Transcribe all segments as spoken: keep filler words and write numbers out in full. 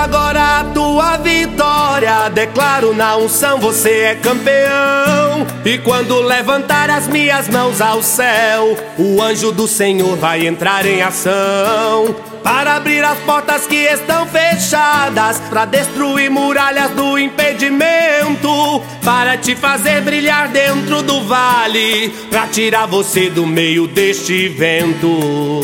agora a tua vitória. Declaro na unção, você é campeão. E quando levantar as minhas mãos ao céu, o anjo do Senhor vai entrar em ação para abrir as portas que estão fechadas, para destruir muralhas do impedimento, para te fazer brilhar dentro do vale, para tirar você do meio deste vento.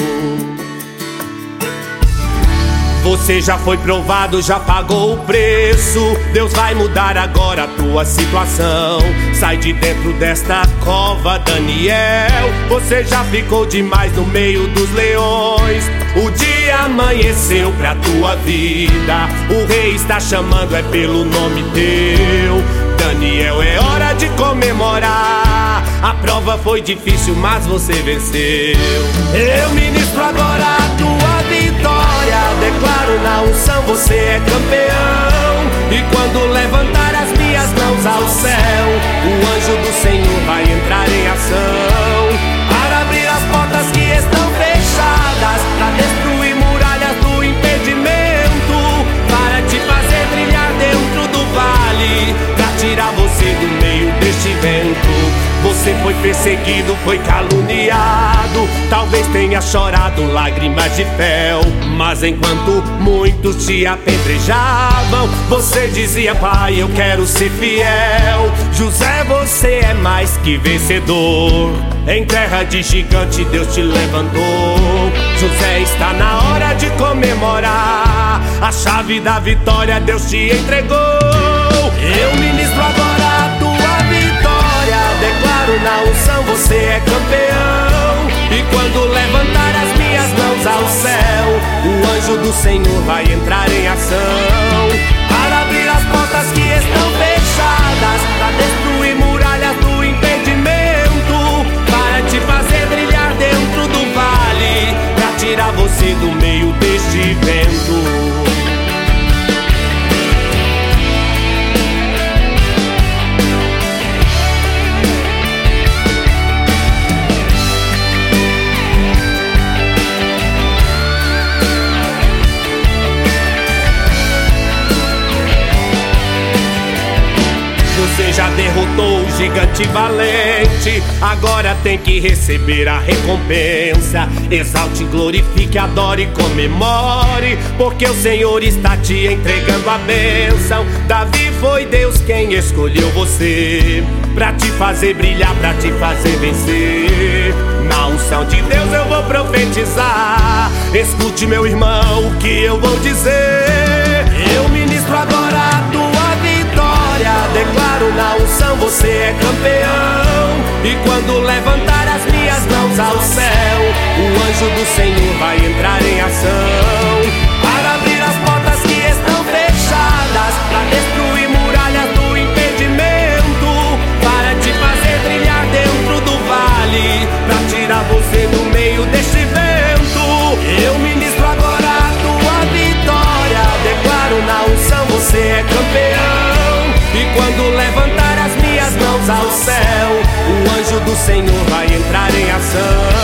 Você já foi provado, já pagou o preço. Deus vai mudar agora a tua situação. Sai de dentro desta cova, Daniel. Você já ficou demais no meio dos leões. O dia amanheceu pra tua vida. O rei está chamando, é pelo nome teu. Daniel, é hora de comemorar. A prova foi difícil, mas você venceu. Eu ministro agora a tua vitória. Declaro na unção, você é campeão. E quando levantar as minhas mãos ao céu, o anjo do Senhor vai entrar em ação para abrir as portas que estão fechadas, para destruir muralhas do impedimento, para te fazer brilhar dentro do vale, para tirar você do meio deste vento. Você foi perseguido, foi caluniado, talvez tenha chorado lágrimas de fel, mas enquanto muitos te apedrejavam, você dizia: pai, eu quero ser fiel. José, você é mais que vencedor. Em terra de gigante Deus te levantou. José, está na hora de comemorar. A chave da vitória Deus te entregou. Eu ministro agora a tua vitória. Declaro na unção, você é campeão. E quando levantar as minhas mãos ao céu, o anjo do Senhor vai entrar em ação para abrir as portas que estão fechadas, para destruir muralhas do impedimento, para te fazer brilhar dentro do vale, para tirar você do meio deste vento. Você já derrotou o gigante valente, agora tem que receber a recompensa. Exalte, glorifique, adore e comemore, porque o Senhor está te entregando a bênção. Davi, foi Deus quem escolheu você pra te fazer brilhar, pra te fazer vencer. Na unção de Deus eu vou profetizar. Escute, meu irmão, o que eu vou dizer. Eu ministro agora a tua vitória. Declaro na unção, você é campeão. E quando levantar as minhas mãos ao céu, o anjo do Senhor vai entrar em ação para abrir as portas que estão fechadas, para destruir muralhas do impedimento, para te fazer brilhar dentro do vale, para tirar você do meio deste vento. Eu ministro agora a tua vitória. Declaro na unção, você é campeão. E quando levantar as minhas mãos ao céu, o anjo do Senhor vai entrar em ação